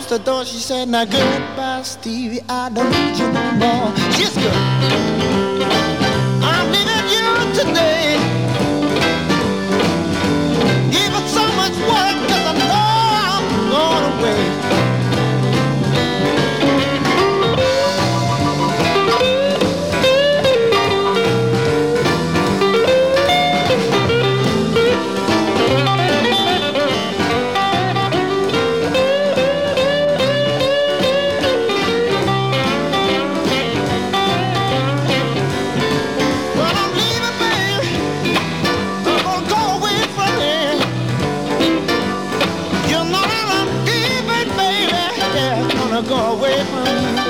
closed the door, she said, now goodbye, Stevie, I don't need you no more. She's good. I'm leaving you today. Give it so much work, 'cause I know I'm going away. Go away from me.